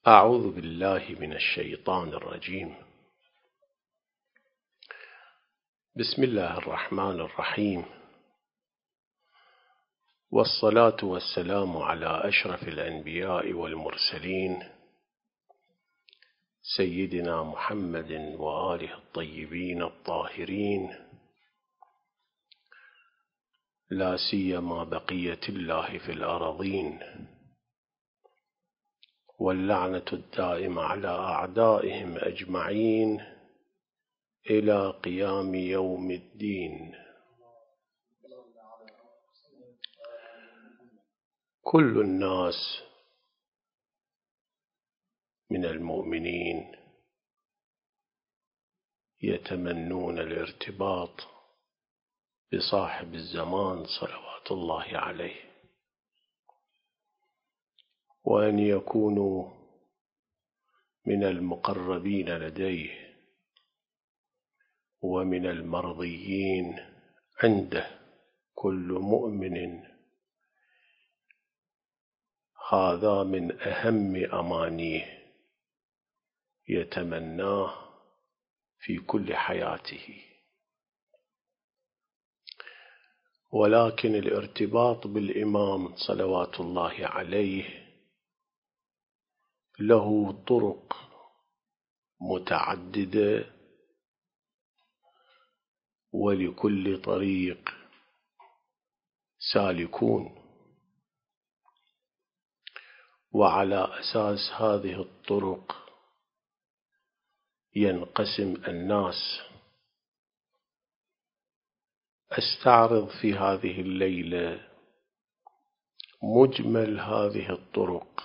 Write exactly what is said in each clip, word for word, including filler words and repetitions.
أعوذ بالله من الشيطان الرجيم. بسم الله الرحمن الرحيم، والصلاة والسلام على أشرف الأنبياء والمرسلين سيدنا محمد وآله الطيبين الطاهرين، لا سيما بقية الله في الأرضين، واللعنة الدائمة على أعدائهم أجمعين إلى قيام يوم الدين. كل الناس من المؤمنين يتمنون الارتباط بصاحب الزمان صلوات الله عليه، وأن يكونوا من المقربين لديه ومن المرضيين عنده. كل مؤمن هذا من أهم أمانيه يتمناه في كل حياته. ولكن الارتباط بالإمام صلوات الله عليه له طرق متعددة، ولكل طريق سالكون، وعلى أساس هذه الطرق ينقسم الناس. أستعرض في هذه الليلة مجمل هذه الطرق،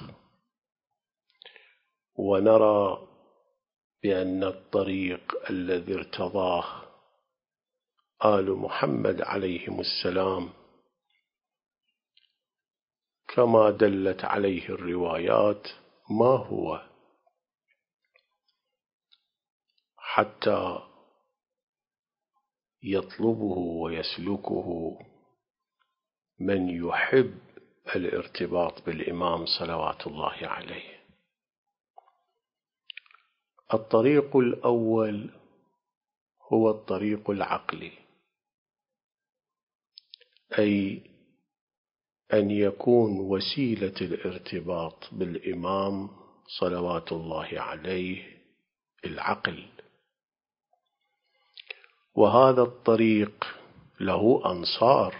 ونرى بأن الطريق الذي ارتضاه آل محمد عليهم السلام كما دلت عليه الروايات ما هو، حتى يطلبه ويسلكه من يحب الارتباط بالإمام صلوات الله عليه. الطريق الأول هو الطريق العقلي، أي أن يكون وسيلة الارتباط بالإمام صلوات الله عليه العقل. وهذا الطريق له أنصار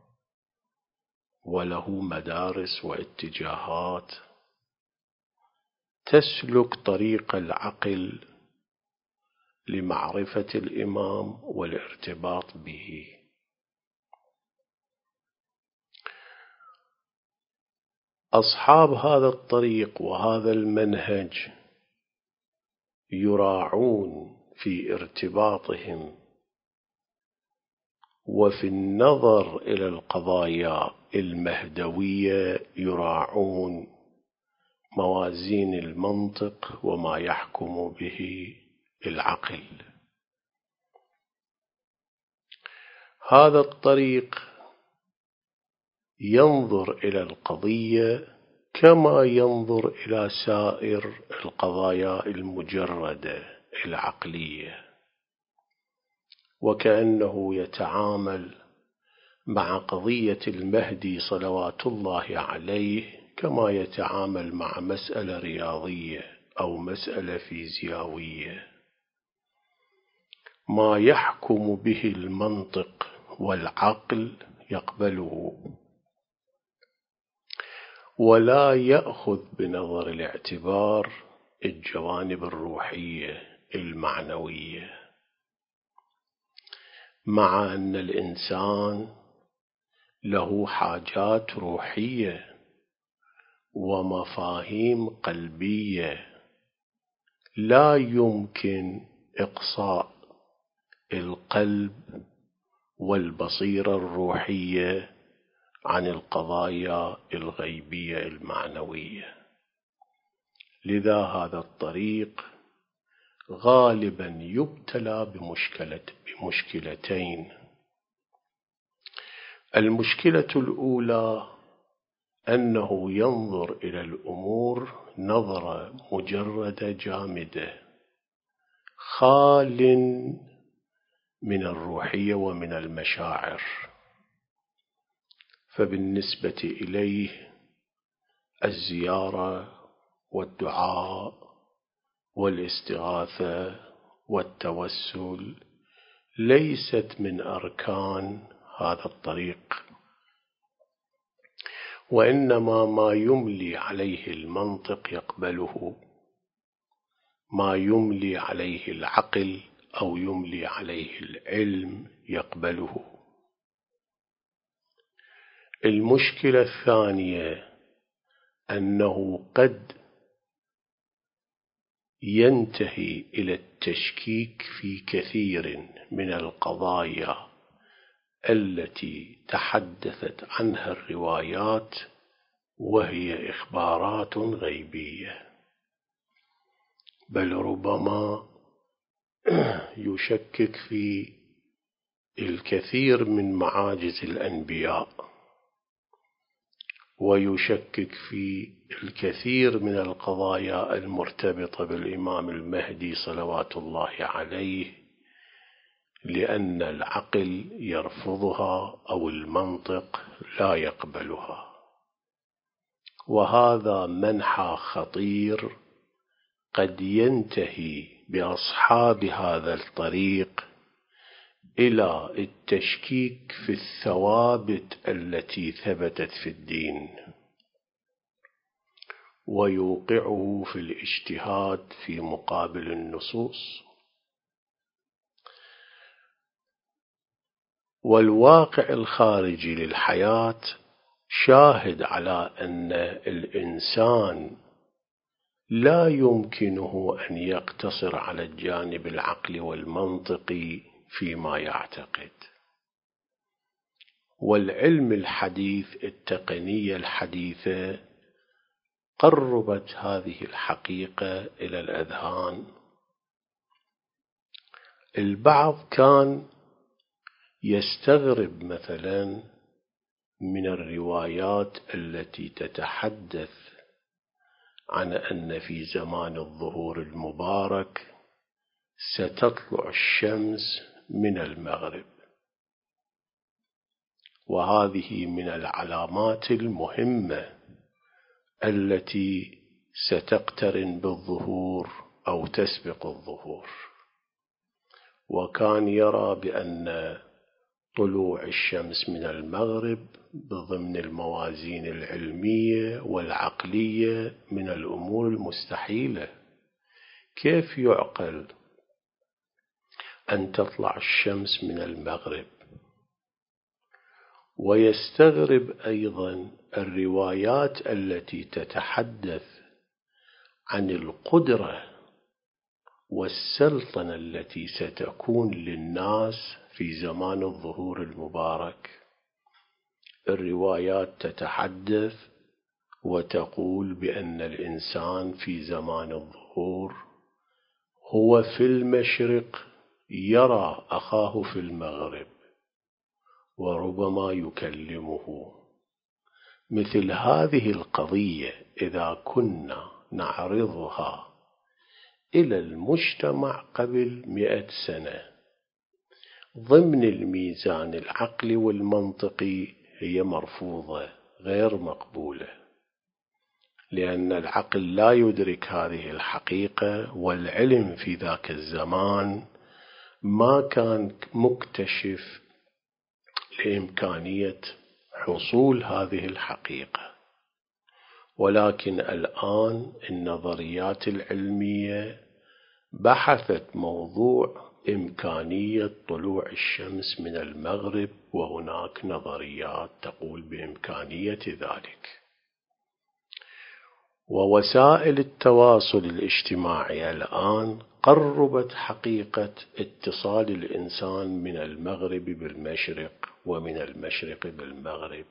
وله مدارس واتجاهات تسلك طريق العقل لمعرفة الإمام والارتباط به. أصحاب هذا الطريق وهذا المنهج يراعون في ارتباطهم وفي النظر إلى القضايا المهدوية، يراعون موازين المنطق وما يحكم به العقل. هذا الطريق ينظر إلى القضية كما ينظر إلى سائر القضايا المجردة العقلية، وكأنه يتعامل مع قضية المهدي صلوات الله عليه كما يتعامل مع مسألة رياضية أو مسألة فيزيائية. ما يحكم به المنطق والعقل يقبله، ولا يأخذ بنظر الاعتبار الجوانب الروحية المعنوية، مع أن الإنسان له حاجات روحية ومفاهيم قلبية لا يمكن إقصاء القلب والبصيرة الروحية عن القضايا الغيبية المعنوية. لذا هذا الطريق غالبا يبتلى بمشكلة بمشكلتين. المشكلة الأولى أنه ينظر إلى الأمور نظرة مجردة جامدة خال من الروحية ومن المشاعر. فبالنسبة إليه الزيارة والدعاء والاستغاثة والتوسل ليست من أركان هذا الطريق، وإنما ما يملي عليه المنطق يقبله، ما يملي عليه العقل أو يملي عليه العلم يقبله. المشكلة الثانية أنه قد ينتهي إلى التشكيك في كثير من القضايا التي تحدثت عنها الروايات وهي إخبارات غيبية، بل ربما يشكك في الكثير من معاجز الأنبياء، ويشكك في الكثير من القضايا المرتبطة بالإمام المهدي صلوات الله عليه، لأن العقل يرفضها أو المنطق لا يقبلها. وهذا منحى خطير قد ينتهي بأصحاب هذا الطريق إلى التشكيك في الثوابت التي ثبتت في الدين، ويوقعه في الاجتهاد في مقابل النصوص. والواقع الخارجي للحياة شاهد على أن الإنسان لا يمكنه أن يقتصر على الجانب العقلي والمنطقي فيما يعتقد. والعلم الحديث، التقنية الحديثة، قربت هذه الحقيقة إلى الأذهان. البعض كان يستغرب مثلا من الروايات التي تتحدث عن أن في زمان الظهور المبارك ستطلع الشمس من المغرب، وهذه من العلامات المهمة التي ستقترن بالظهور أو تسبق الظهور. وكان يرى بأن طلوع الشمس من المغرب ضمن الموازين العلمية والعقلية من الأمور المستحيلة. كيف يعقل أن تطلع الشمس من المغرب؟ ويستغرب أيضا الروايات التي تتحدث عن القدرة والسلطنة التي ستكون للناس في زمان الظهور المبارك. الروايات تتحدث وتقول بأن الإنسان في زمان الظهور هو في المشرق يرى أخاه في المغرب وربما يكلمه. مثل هذه القضية إذا كنا نعرضها إلى المجتمع قبل مئة سنة ضمن الميزان العقلي والمنطقي هي مرفوضة غير مقبولة، لأن العقل لا يدرك هذه الحقيقة، والعلم في ذاك الزمان ما كان مكتشف لإمكانية حصول هذه الحقيقة. ولكن الآن النظريات العلمية بحثت موضوع إمكانية طلوع الشمس من المغرب، وهناك نظريات تقول بإمكانية ذلك. ووسائل التواصل الاجتماعي الآن قربت حقيقة اتصال الإنسان من المغرب بالمشرق ومن المشرق بالمغرب.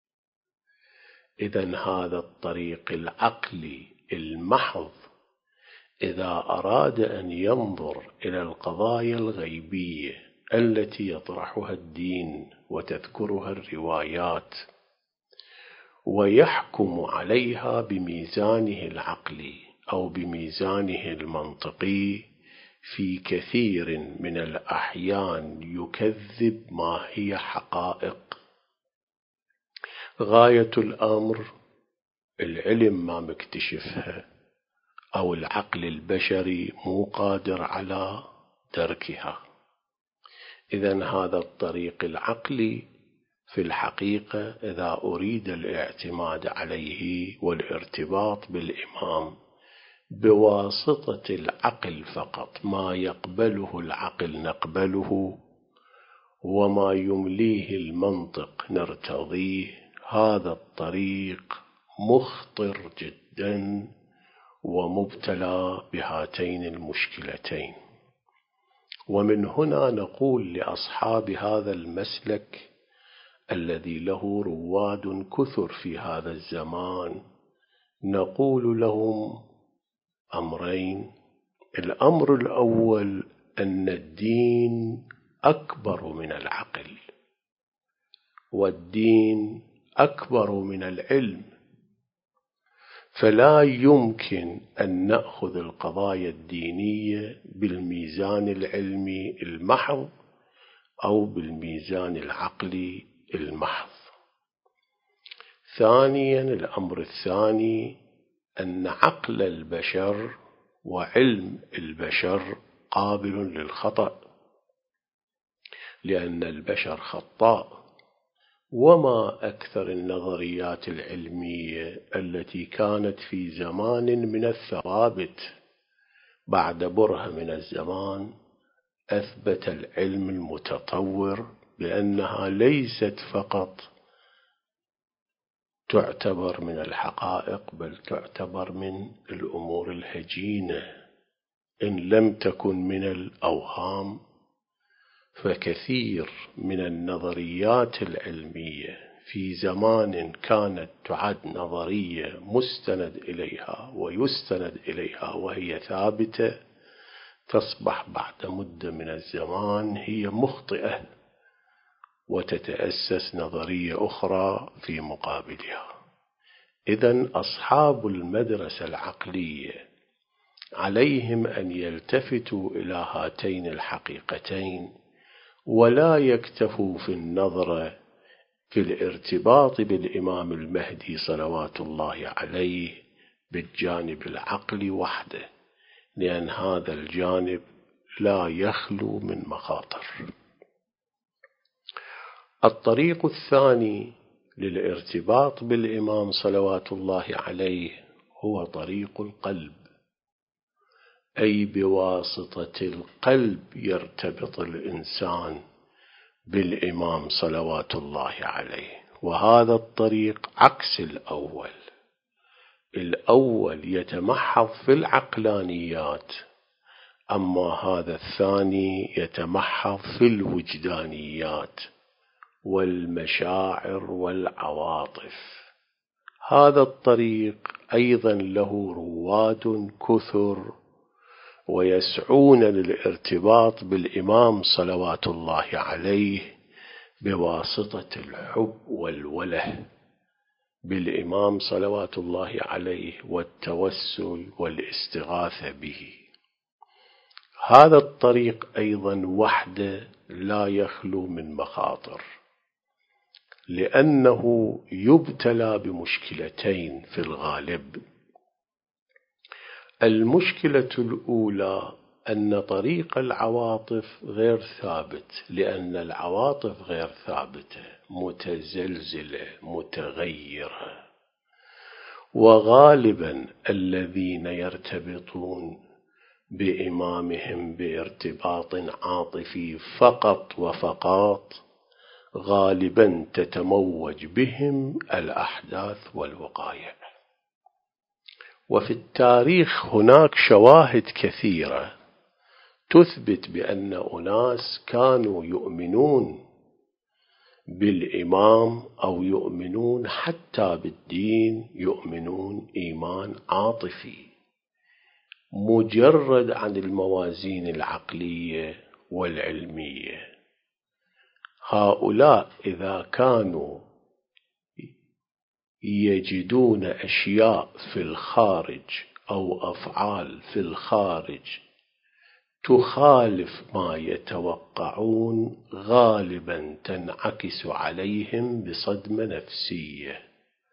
إذن هذا الطريق العقلي المحض إذا أراد أن ينظر إلى القضايا الغيبية التي يطرحها الدين وتذكرها الروايات ويحكم عليها بميزانه العقلي أو بميزانه المنطقي، في كثير من الأحيان يكذب ما هي حقائق. غاية الأمر العلم ما مكتشفها، أو العقل البشري مو قادر على دركها. إذن هذا الطريق العقلي في الحقيقة إذا أريد الاعتماد عليه والارتباط بالإمام بواسطة العقل فقط، ما يقبله العقل نقبله وما يمليه المنطق نرتضيه، هذا الطريق مخطر جدا ومبتلى بهاتين المشكلتين. ومن هنا نقول لأصحاب هذا المسلك الذي له رواد كثر في هذا الزمان، نقول لهم أمرين. الأمر الأول أن الدين أكبر من العقل، والدين أكبر من العلم، فلا يمكن أن نأخذ القضايا الدينية بالميزان العلمي المحض أو بالميزان العقلي المحض. ثانيا، الأمر الثاني أن عقل البشر وعلم البشر قابل للخطأ، لأن البشر خطاء. وما أكثر النظريات العلمية التي كانت في زمان من الثوابت بعد برهة من الزمان أثبت العلم المتطور بأنها ليست فقط تعتبر من الحقائق، بل تعتبر من الأمور الهجينة إن لم تكن من الأوهام. فكثير من النظريات العلمية في زمان كانت تعد نظرية مستند إليها ويستند إليها وهي ثابتة، تصبح بعد مدة من الزمان هي مخطئة وتتأسس نظرية أخرى في مقابلها. إذن أصحاب المدرسة العقلية عليهم أن يلتفتوا إلى هاتين الحقيقتين، ولا يكتفوا في النظرة في الارتباط بالإمام المهدي صلوات الله عليه بالجانب العقلي وحده، لأن هذا الجانب لا يخلو من مخاطر. الطريق الثاني للارتباط بالإمام صلوات الله عليه هو طريق القلب، أي بواسطة القلب يرتبط الإنسان بالإمام صلوات الله عليه. وهذا الطريق عكس الأول. الأول يتمحض في العقلانيات، أما هذا الثاني يتمحض في الوجدانيات والمشاعر والعواطف. هذا الطريق أيضا له رواد كثر ويسعون للارتباط بالإمام صلوات الله عليه بواسطة الحب والوله بالإمام صلوات الله عليه والتوسل والاستغاثة به. هذا الطريق أيضا وحده لا يخلو من مخاطر، لأنه يبتلى بمشكلتين في الغالب. المشكلة الأولى أن طريق العواطف غير ثابت، لأن العواطف غير ثابتة، متزلزلة متغيرة. وغالبا الذين يرتبطون بإمامهم بارتباط عاطفي فقط وفقط غالبا تتموج بهم الأحداث والوقائع. وفي التاريخ هناك شواهد كثيرة تثبت بأن أناس كانوا يؤمنون بالإمام أو يؤمنون حتى بالدين، يؤمنون إيمان عاطفي مجرد عن الموازين العقلية والعلمية. هؤلاء إذا كانوا يجدون أشياء في الخارج أو أفعال في الخارج تخالف ما يتوقعون، غالبا تنعكس عليهم بصدمة نفسية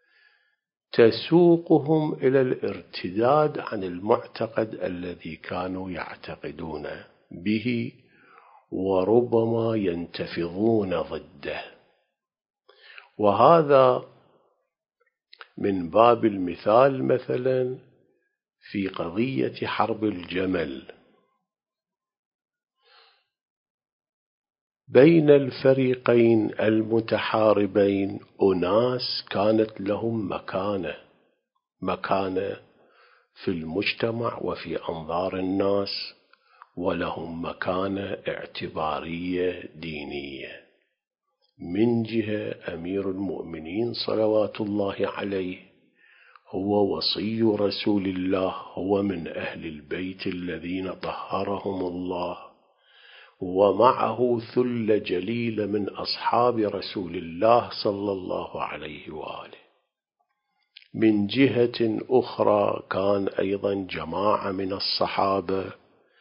تسوقهم إلى الارتداد عن المعتقد الذي كانوا يعتقدون به، وربما ينتفضون ضده. وهذا من باب المثال مثلا في قضية حرب الجمل بين الفريقين المتحاربين، أناس كانت لهم مكانة مكانة في المجتمع وفي أنظار الناس، ولهم مكانة اعتبارية دينية. من جهة أمير المؤمنين صلوات الله عليه هو وصي رسول الله، هو من أهل البيت الذين طهرهم الله، ومعه ثلة جليلة من أصحاب رسول الله صلى الله عليه وآله. من جهة أخرى كان أيضا جماعة من الصحابة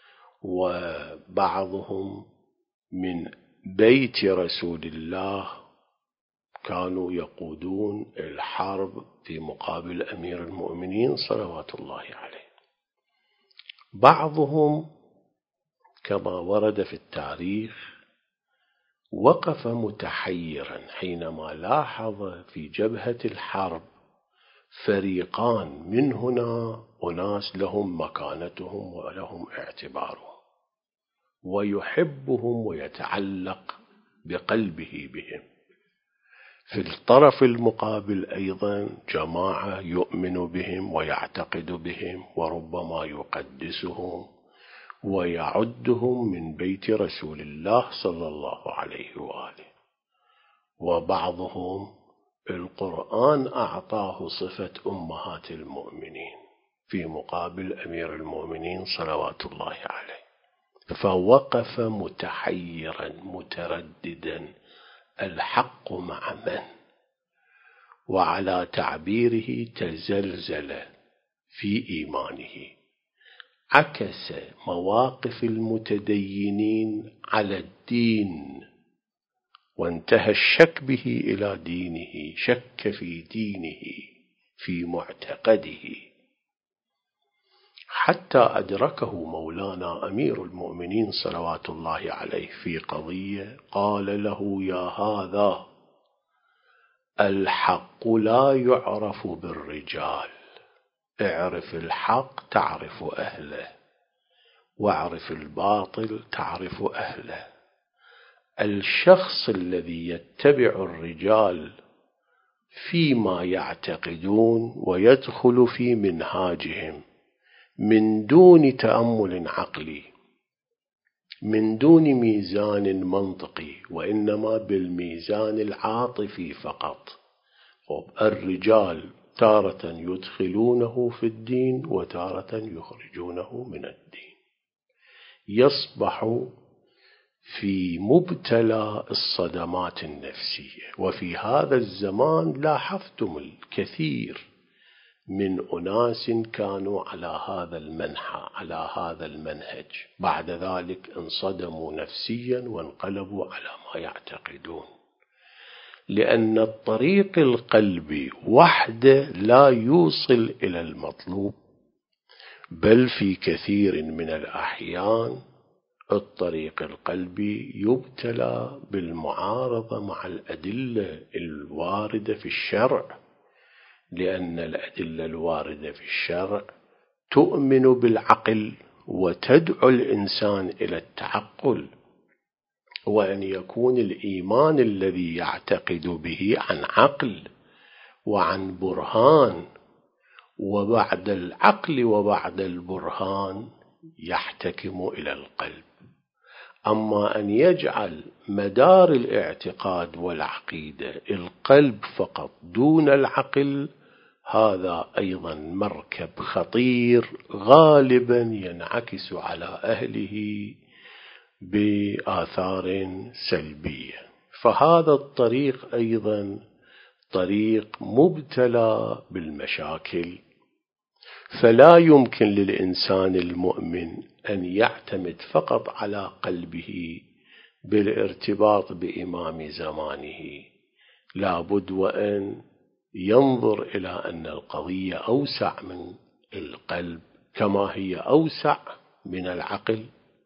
وبعضهم من بيت رسول الله كانوا يقودون الحرب في مقابل أمير المؤمنين صلوات الله عليه. بعضهم كما ورد في التاريخ وقف متحيرا حينما لاحظ في جبهة الحرب فريقان، من هنا أناس لهم مكانتهم ولهم اعتبارهم ويحبهم ويتعلق بقلبه بهم، في الطرف المقابل أيضا جماعة يؤمن بهم ويعتقد بهم وربما يقدسهم ويعدهم من بيت رسول الله صلى الله عليه وآله. وبعضهم القرآن أعطاه صفة أمهات المؤمنين في مقابل أمير المؤمنين صلوات الله عليه، فوقف متحيرا مترددا الحق مع من، وعلى تعبيره تزلزل في إيمانه، عكس مواقف المتدينين على الدين، وانتهى الشك به إلى دينه، شك في دينه في معتقده، حتى أدركه مولانا أمير المؤمنين صلوات الله عليه في قضية قال له: يا هذا، الحق لا يعرف بالرجال، اعرف الحق تعرف أهله، واعرف الباطل تعرف أهله. الشخص الذي يتبع الرجال فيما يعتقدون ويدخل في منهاجهم من دون تأمل عقلي، من دون ميزان منطقي، وإنما بالميزان العاطفي فقط، الرجال تارة يدخلونه في الدين وتارة يخرجونه من الدين، يصبح في مبتلى الصدمات النفسية. وفي هذا الزمان لاحظتم الكثير من أناس كانوا على هذا المنحى على هذا المنهج، بعد ذلك انصدموا نفسيا وانقلبوا على ما يعتقدون، لأن الطريق القلبي وحده لا يوصل إلى المطلوب، بل في كثير من الأحيان الطريق القلبي يبتلى بالمعارضة مع الأدلة الواردة في الشرع، لأن الأدلة الواردة في الشرع تؤمن بالعقل وتدعو الإنسان إلى التعقل، وأن يكون الإيمان الذي يعتقد به عن عقل وعن برهان، وبعد العقل وبعد البرهان يحتكم إلى القلب. أما أن يجعل مدار الاعتقاد والعقيدة القلب فقط دون العقل، هذا أيضا مركب خطير غالبا ينعكس على أهله بآثار سلبية. فهذا الطريق أيضا طريق مبتلى بالمشاكل، فلا يمكن للإنسان المؤمن أن يعتمد فقط على قلبه بالارتباط بإمام زمانه، لابد وأن ينظر إلى أن القضية أوسع من القلب كما هي أوسع من العقل.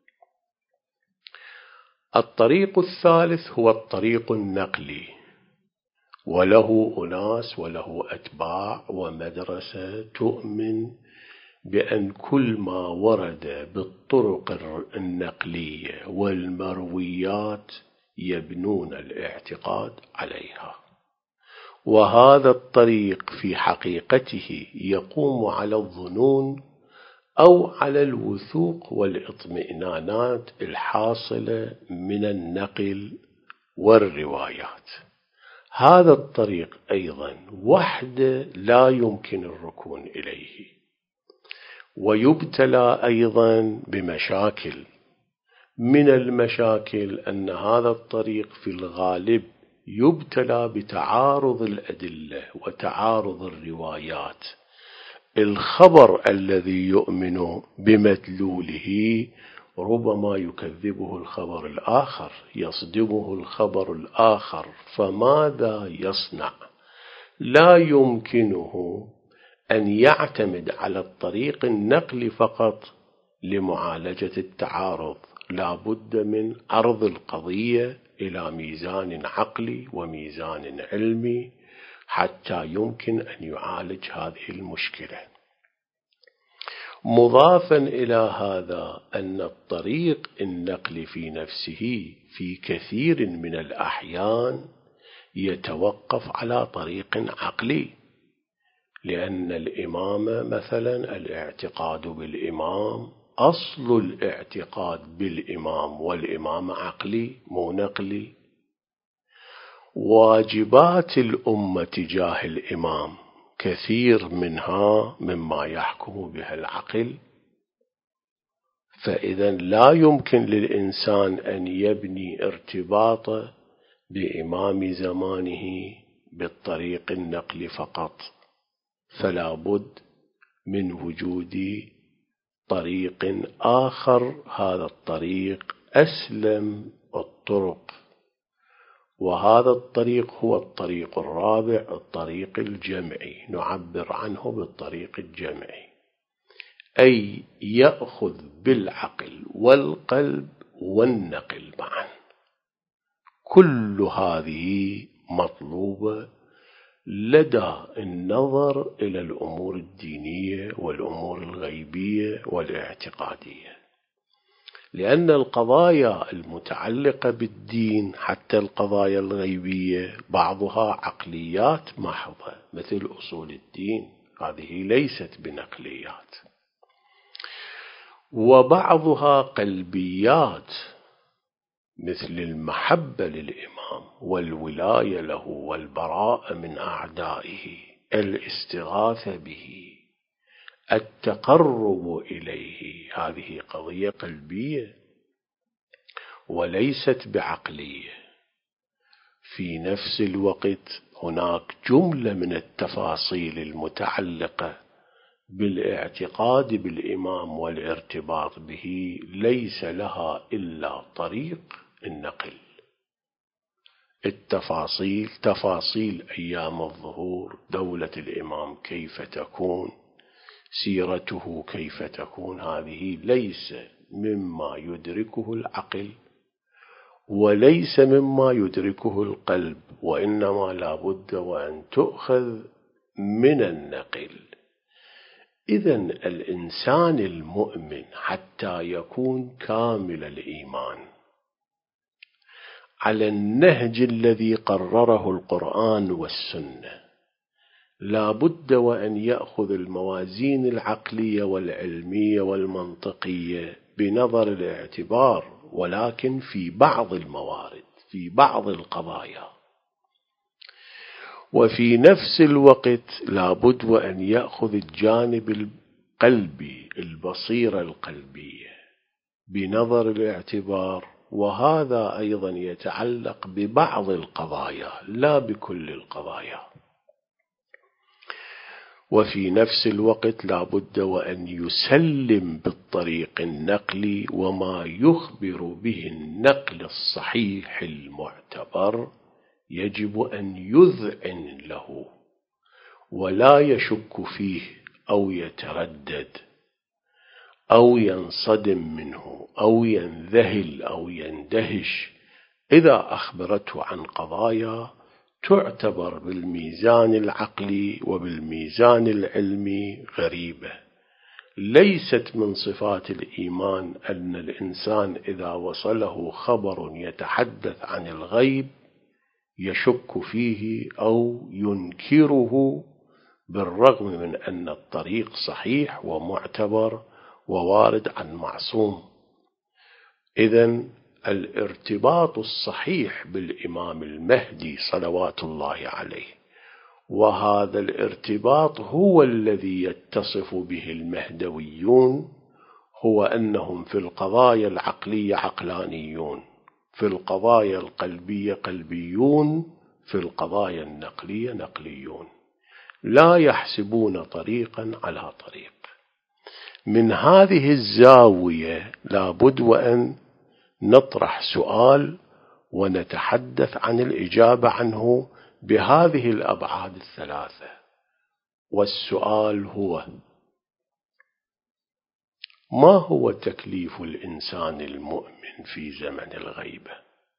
الطريق الثالث هو الطريق النقلي، وله أناس وله أتباع ومدرسة تؤمن بأن كل ما ورد بالطرق النقلية والمرويات يبنون الاعتقاد عليها، وهذا الطريق في حقيقته يقوم على الظنون أو على الوثوق والاطمئنانات الحاصلة من النقل والروايات. هذا الطريق أيضا وحده لا يمكن الركون إليه، ويبتلى أيضا بمشاكل. من المشاكل أن هذا الطريق في الغالب يبتلى بتعارض الأدلة وتعارض الروايات. الخبر الذي يؤمن بمدلوله ربما يكذبه الخبر الآخر، يصدمه الخبر الآخر، فماذا يصنع؟ لا يمكنه أن يعتمد على الطريق النقلي فقط لمعالجة التعارض، لا بد من عرض القضية إلى ميزان عقلي وميزان علمي حتى يمكن أن يعالج هذه المشكلة. مضافا إلى هذا أن الطريق النقلي في نفسه في كثير من الأحيان يتوقف على طريق عقلي، لأن الإمام مثلا الاعتقاد بالإمام، أصل الاعتقاد بالإمام والإمام عقلي مو نقلي. واجبات الأمة تجاه الإمام كثير منها مما يحكم بها العقل، فإذا لا يمكن للإنسان أن يبني ارتباطه بإمام زمانه بالطريق النقلي فقط، فلا بد من وجود طريق آخر. هذا الطريق أسلم الطرق، وهذا الطريق هو الطريق الرابع، الطريق الجمعي، نعبر عنه بالطريق الجمعي، أي يأخذ بالعقل والقلب والنقل معا. كل هذه مطلوبة لدى النظر إلى الأمور الدينية والأمور الغيبية والاعتقادية، لأن القضايا المتعلقة بالدين حتى القضايا الغيبية بعضها عقليات محضة مثل أصول الدين، هذه ليست بنقليات، وبعضها قلبيات مثل المحبة للإمام والولاية له والبراءة من أعدائه، الاستغاثة به، التقرب إليه، هذه قضية قلبية وليست بعقلية. في نفس الوقت هناك جملة من التفاصيل المتعلقة بالاعتقاد بالإمام والارتباط به ليس لها إلا طريق النقل. التفاصيل تفاصيل أيام الظهور، دولة الإمام كيف تكون، سيرته كيف تكون، هذه ليس مما يدركه العقل وليس مما يدركه القلب، وإنما لا بد وأن تؤخذ من النقل. إذن الإنسان المؤمن حتى يكون كامل الإيمان على النهج الذي قرره القرآن والسنة، لا بد وأن يأخذ الموازين العقلية والعلمية والمنطقية بنظر الاعتبار، ولكن في بعض الموارد، في بعض القضايا. وفي نفس الوقت لا بد وأن يأخذ الجانب القلبي، البصيرة القلبية بنظر الاعتبار، وهذا أيضا يتعلق ببعض القضايا لا بكل القضايا. وفي نفس الوقت لا بد وأن يسلم بالطريق النقلي وما يخبر به النقل الصحيح المعتبر يجب أن يذعن له ولا يشك فيه أو يتردد أو ينصدم منه أو ينذهل أو يندهش إذا أخبرته عن قضايا تعتبر بالميزان العقلي وبالميزان العلمي غريبة. ليست من صفات الإيمان أن الإنسان إذا وصله خبر يتحدث عن الغيب يشك فيه أو ينكره بالرغم من أن الطريق صحيح ومعتبر ووارد عن معصوم. إذن الارتباط الصحيح بالإمام المهدي صلوات الله عليه، وهذا الارتباط هو الذي يتصف به المهدويون، هو أنهم في القضايا العقلية عقلانيون، في القضايا القلبية قلبيون، في القضايا النقلية نقليون، لا يحسبون طريقا على طريق. من هذه الزاوية لابد وأن نطرح سؤال ونتحدث عن الإجابة عنه بهذه الأبعاد الثلاثة. والسؤال هو: ما هو تكليف الإنسان المؤمن في زمن الغيبة؟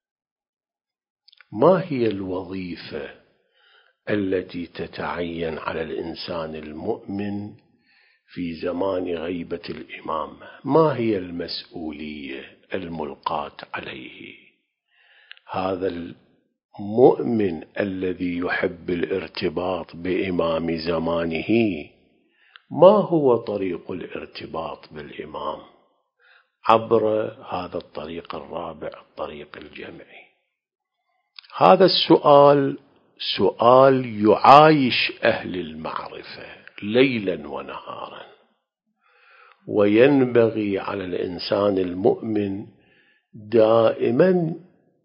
ما هي الوظيفة التي تتعين على الإنسان المؤمن في زمان غيبة الإمام؟ ما هي المسؤولية الملقاة عليه؟ هذا المؤمن الذي يحب الارتباط بإمام زمانه، ما هو طريق الارتباط بالإمام؟ عبر هذا الطريق الرابع، الطريق الجمعي. هذا السؤال سؤال يعايش أهل المعرفة ليلا ونهارا، وينبغي على الإنسان المؤمن دائما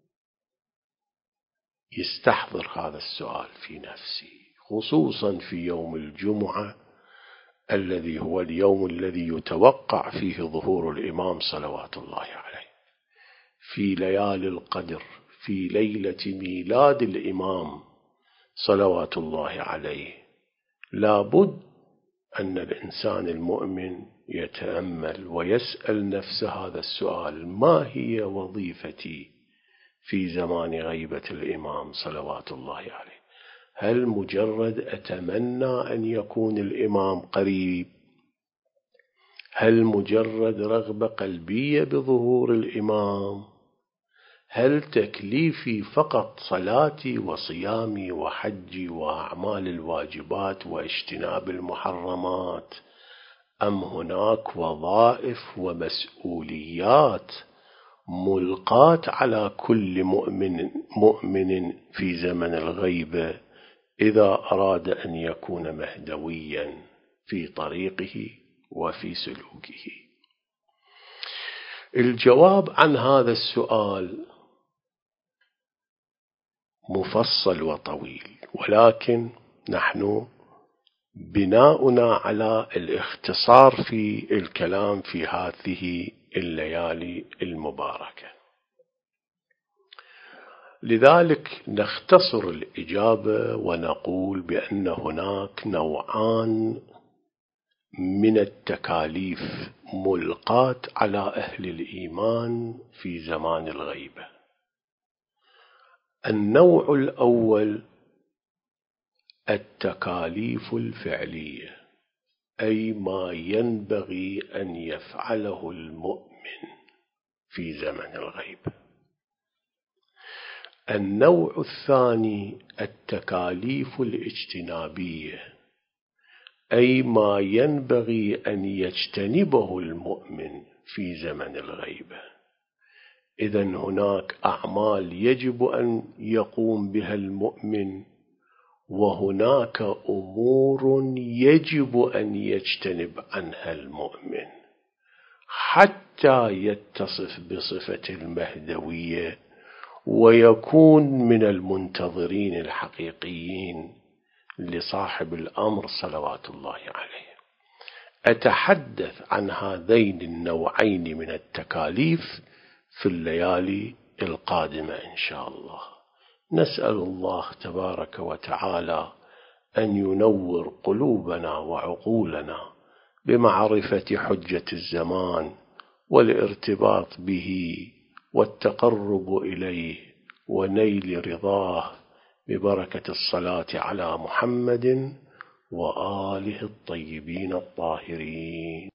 يستحضر هذا السؤال في نفسه، خصوصا في يوم الجمعة الذي هو اليوم الذي يتوقع فيه ظهور الإمام صلوات الله عليه، في ليالي القدر، في ليلة ميلاد الإمام صلوات الله عليه. لابد أن الإنسان المؤمن يتأمل ويسأل نفسه هذا السؤال: ما هي وظيفتي في زمان غيبة الإمام صلوات الله عليه؟ هل مجرد أتمنى أن يكون الإمام قريب؟ هل مجرد رغبة قلبية بظهور الإمام؟ هل تكليفي فقط صلاتي وصيامي وحجي وأعمال الواجبات واجتناب المحرمات، أم هناك وظائف ومسؤوليات ملقاة على كل مؤمن مؤمن في زمن الغيبة إذا أراد أن يكون مهدويا في طريقه وفي سلوكه؟ الجواب عن هذا السؤال مفصل وطويل، ولكن نحن بناؤنا على الاختصار في الكلام في هذه الليالي المباركة، لذلك نختصر الإجابة ونقول بأن هناك نوعان من التكاليف ملقاة على أهل الإيمان في زمان الغيبة. النوع الأول التكاليف الفعلية، أي ما ينبغي أن يفعله المؤمن في زمن الغيبة. النوع الثاني التكاليف الاجتنابية، أي ما ينبغي أن يجتنبه المؤمن في زمن الغيبة. إذن هناك أعمال يجب أن يقوم بها المؤمن، وهناك أمور يجب أن يجتنب عنها المؤمن حتى يتصف بصفة المهدوية ويكون من المنتظرين الحقيقيين لصاحب الأمر صلوات الله عليه. أتحدث عن هذين النوعين من التكاليف في الليالي القادمة إن شاء الله. نسأل الله تبارك وتعالى أن ينور قلوبنا وعقولنا بمعرفة حجة الزمان والارتباط به والتقرب إليه ونيل رضاه ببركة الصلاة على محمد وآله الطيبين الطاهرين.